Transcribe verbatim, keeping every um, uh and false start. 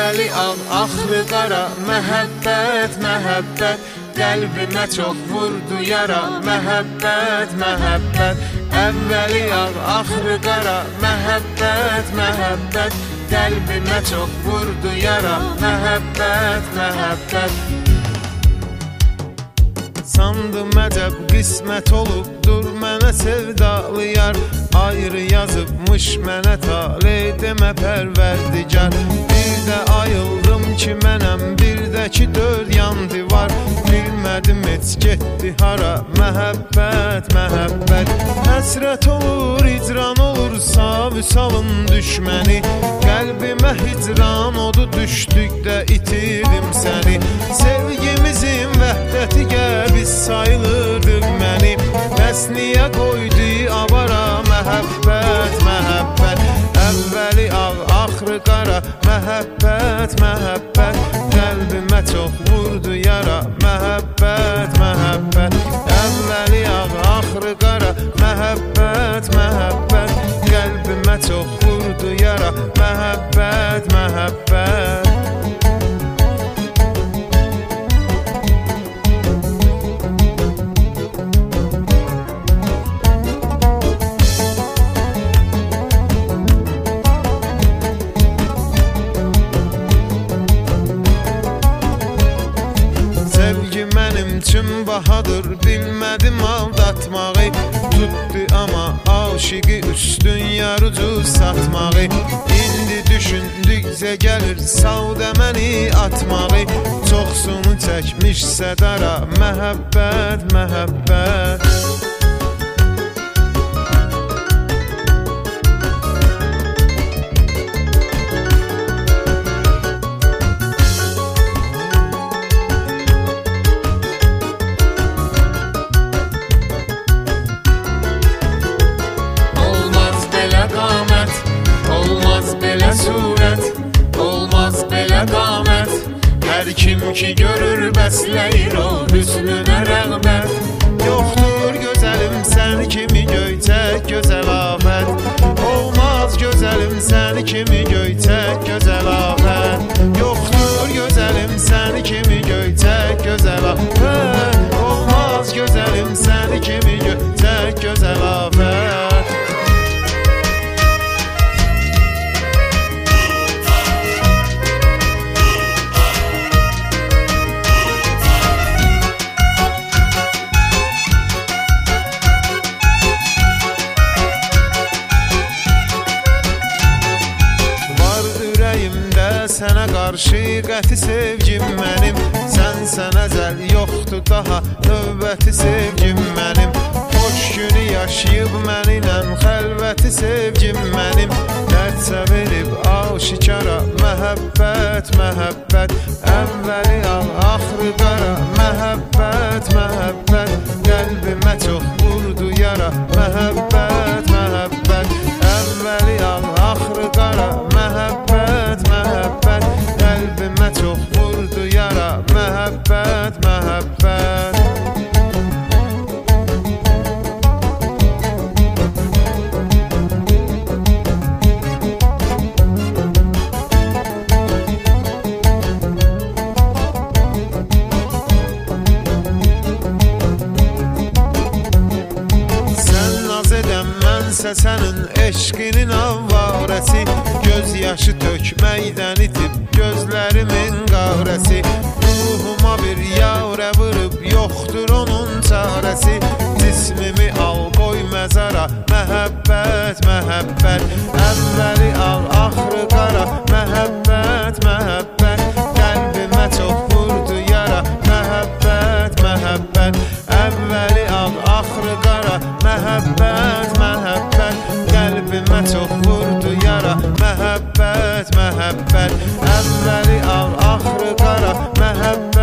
Əvvəli ağ, axırı qara, məhəbbət, məhəbbət. Qəlbimə çox vurdu yara, məhəbbət, məhəbbət. Əvvəli ağ, axırı qara, məhəbbət, məhəbbət. Qəlbimə çox vurdu yara, məhəbbət, məhəbbət. Sandım əcəb qismət olubdur mənə sevdalı yar, ayrı yazıbmış mənə tale demə pərverdigar. Bir də ayıldım ki mənəm, bir də ki dörd yan divar, bilmədim heç getdi hara, məhəbbət, məhəbbət. Həsrət olur, icran olursa vüsalın düşməni, qəlbimə hicran odu düşdükdə itirdim səni. Sevgimizin vəhdəti qəbiz sayılırdıq məni, bəs niyə qoydu avara, məhəbbət, məhəbbət. Əvvəli ağ, axırı qara, məhəbbət, məhəbbət. Qəlbimə çox vurdu yara, məhəbbət, məhəbbət. Əvvəli ağ, axırı qara, məhəbbət, məhəbbət. Qəlbimə çox vurdu yara, məhəbbət, məhəbbət. Sevgi mənim üçün bahadır, bilmədim aldatmağı, tutdu amma aşıqı üstün yarıcı satmağı. İndi düşündükcə gəlir savdə məni atmağı, çoxsunu çəkmişsə dara, məhəbbət, məhəbbət. Hər kim ki görür bəsləyir o hüsnünə rəğbət. Yoxdur gözəlim sən kimi göyçək gözəl afət, olmaz gözəlim sən kimi göyçək gözəl afət. Yoxdur gözəlim sən kimi göyçək gözəl afət, olmaz gözəlim sən kimi göyçək gözəl afət. Sənə qarşı qəti sevgim mənim, sənsən əzəl, yoxdur daha növbəti sevgim mənim. Xoş günü yaşayıb mənimlə xəlvəti sevgim mənim, dərsə verib aşikara, məhəbbət, məhəbbət. Əvvəli ağ, axırı qara, məhəbbət, məhəbbət. Qəlbimə çox vurdu yara, məhəbbət, məhəbbət. Əvvəli ağ, axırı qara, məhəbbət, məhəbbət. Qəlbimə çox vurdu yara, məhəbbət, məhəbbət. Sən naz edən mənsə sənin eşqinin avvarəsi, göz yaşı tökməkdən itib gözlərimin qavrəsi. Ruhuma bir yavrə vırıb yoxdur onun çarəsi, cismimi al qoy məzara, məhəbbət, məhəbbət. Əvvəli ağ, axırı qara, məhəbbət, məhəbbət. Qəlbimə çox vurdu yara, məhəbbət, məhəbbət. Əvvəli ağ, axırı qara, məhəbbət, məhəbbət. Qəlbimə çox vurdu yara, məhəbbət, məhəbbət. Əvvəli ağ, axırı qara, məhəbbət.